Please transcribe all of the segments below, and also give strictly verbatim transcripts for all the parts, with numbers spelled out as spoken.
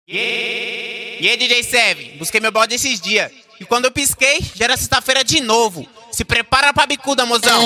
E aí, D J Seven, busquei meu balde esses dias. E quando eu pisquei, já era sexta-feira de novo. Se prepara pra bicuda, mozão.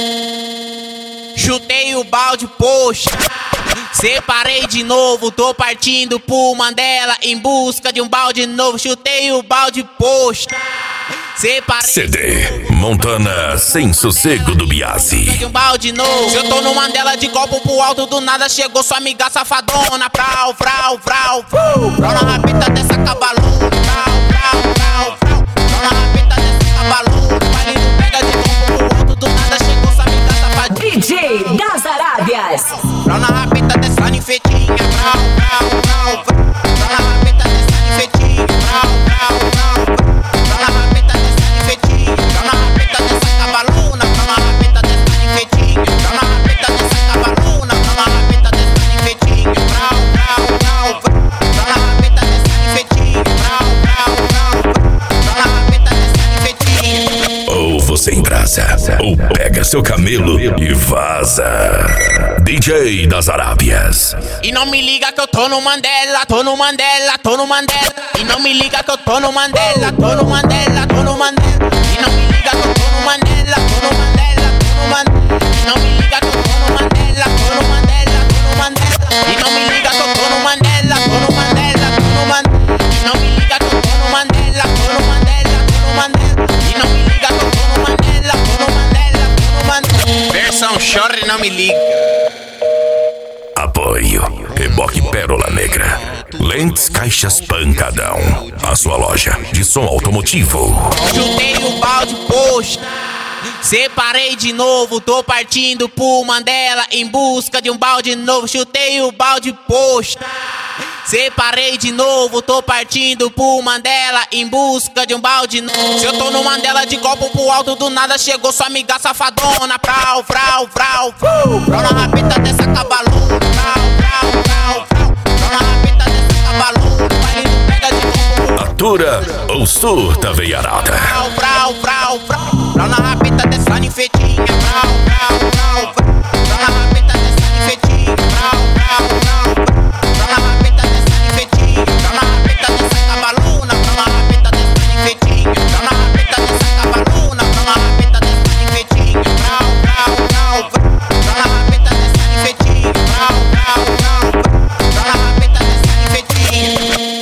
Chutei o balde, poxa. Separei de novo, tô partindo pro Mandela em busca de um balde novo. Chutei o balde, poxa. Separei C D Montana Sem Sossego do Biase. de um balde novo. Se eu tô no Mandela de copo pro alto, do nada chegou sua amiga safadona. Frau, frau, frau, frau. Frau na rabeta dessa cabalona. Frau, frau, frau, frau. Frau na rabeta dessa cabalona. Baile não pega de copo pro alto, do nada chegou sua amiga safadinha. D J das Arábias. Frau na rabeta dessa ninfetinha. Frau, frau, frau, frau. Frau na rabeta dessa ninfetinha. Frau, frau, frau, frau. Frau na rabeta dessa ninfetinha. Frau na rabeta dessa cabalona. Frau na rabeta dessa ninfetinha. Frau na rabeta dessa cabalona. Frau na rabeta dessa ninfetinha. Frau, frau, frau, frau. Frau na rabeta dessa ninfetinha. Frau, frau, frau, frau. Frau na rabeta dessa ninfetinha. Ou você embrasa, ou pega seu camelo e vaza. D J das Arábias. E não me liga que eu tô no Mandela, tô no Mandela, tô no Mandela. E não me liga que eu tô no Mandela, tô no Mandela, tô no Mandela. E não me liga que eu tô no Mandela, tô no Mandela, tô no Mandela. E não me liga que eu tô no Mandela, tô no Mandela, tô no Mandela. E não me liga que eu tô no Mandela, tô no Mandela, tô no Mandela. E não me liga que eu tô no Mandela, tô no Mandela, tô no Mandela. E não me liga que eu tô no Mandela, tô no Mandela, tô no Mandela. Versão chora e não me liga. Apoio Reboque Pérola Negra. Lentes Caixas Pancadão. A sua loja de som automotivo. Chutei o balde, poxa. Separei de novo, tô partindo pro Mandela em busca de um balde novo. Chutei o balde, poxa. Separei de novo, tô partindo pro Mandela em busca de um balde novo. Se eu tô no Mandela de copo pro alto, do nada chegou sua amiga safadona. Frau, frau, frau, frau. Frau na rabeta dessa cabalona. Frau, frau, frau, frau. Frau na rabeta dessa cabalona. Baile não pega de copo pro alto. Atura ou surta veiarada. Frau, frau, frau, frau. Frau na rabeta dessa ninfetinha. Frau, frau, frau, frau. Frau na rabeta dessa ninfetinha. Frau, frau, frau, frau. Frau na rabeta dessa ninfetinha. Frau na rabeta dessa cabalona. Frau na rabeta dessa ninfetinha. Frau na rabeta dessa cabalona. Frau na rabeta dessa ninfetinha. Frau, frau, frau, frau. Frau na rabeta dessa ninfetinha. Frau, frau, frau, frau. Frau na rabeta dessa ninfetinha.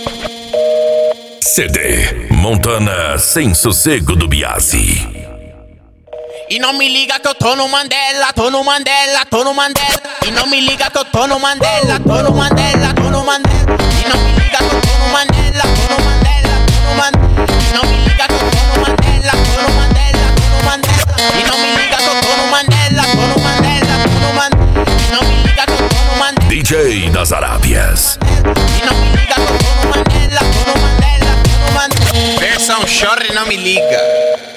C D Montana Sem Sossego do Biase. E não me liga que eu tô no Mandela, tô no Mandela, tô no Mandela. E não me liga que eu tô no Mandela, tô no Mandela, tô no Mandela. E não me liga que eu tô no Mandela, tô no Mandela, tô no Mandela. E não me liga que eu tô no Mandela, tô no Mandela, tô no Mandela. E não me liga que eu tô no Mandela, tô no Mandela, tô no Mandela. E não me liga que eu tô no Mandela. D J das Arábias. E não me liga que eu tô no Mandela, tô no Mandela, tô no Mandela. Versão chora e não me liga.